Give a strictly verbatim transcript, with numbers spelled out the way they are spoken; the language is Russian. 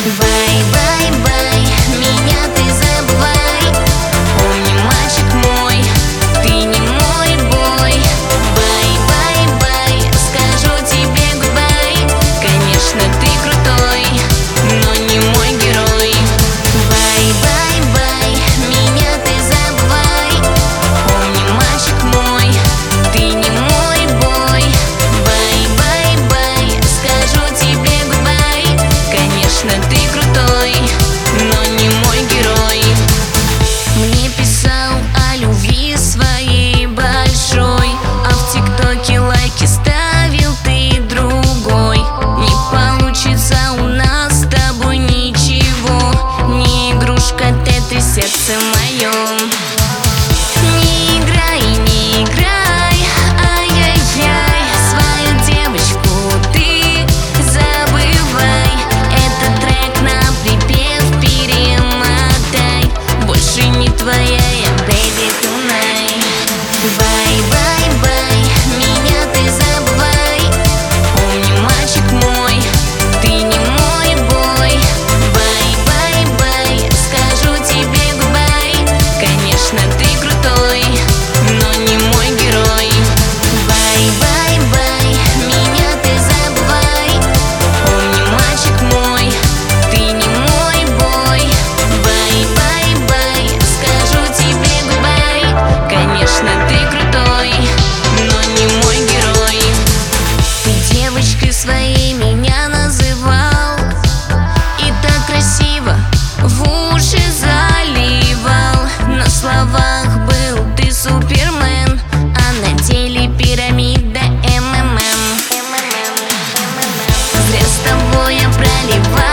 Бай-бай-бай, меня ты забывай. Помни, мальчик мой, ты не мой бой. Бай-бай-бай, скажу тебе гудбай. Конечно, ты крутой, но не мой герой. Бай-бай-бай, меня ты забывай. Помни, мальчик мой, ты не мой бой. Бай-бай-бай, скажу тебе гудбай. Конечно, ты крутой, но не мой герой. Мне писал о любви своей большой, а в ТикТоке лайки ставил ты другой. Не получится у нас с тобой ничего, не игрушка Тетрис в сердце моем. Не играй, не играй, ай-яй-яй, свою девочку ты забывай. Этот трек на припев перемотай, больше не твоя я, baby, tonight. Бай-бай-бай, меня ты забывай. Помни, мальчик мой, ты не мой бой. Бай-бай-бай, скажу тебе гудбай. Конечно, ты крутой, но не мой герой. Бай-бай-бай, меня ты забывай. Помни, мальчик мой, ты не мой бой. Бай-бай-бай, скажу тебе гудбай. Конечно, ты крутой, но не мой герой. Ты девочкой своей меня называл и так красиво в уши заливал. На словах был ты супермен, а на деле пирамида эм эм эм. Зря с тобой я проливал.